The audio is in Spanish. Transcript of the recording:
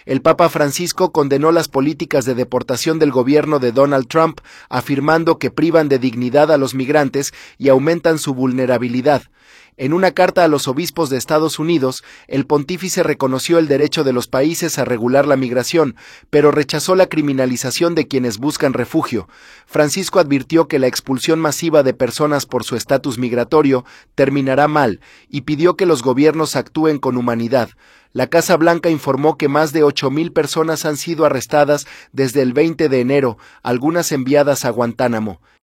El Papa Francisco condenó las políticas de deportación del gobierno de Donald Trump, afirmando que privan de dignidad a los migrantes y aumentan su vulnerabilidad. En una carta a los obispos de Estados Unidos, el pontífice reconoció el derecho de los países a regular la migración, pero rechazó la criminalización de quienes buscan refugio. Francisco advirtió que la expulsión masiva de personas por su estatus migratorio terminará mal y pidió que los gobiernos actúen con humanidad. La Casa Blanca informó que más de 8,000 personas han sido arrestadas desde el 20 de enero, algunas enviadas a Guantánamo.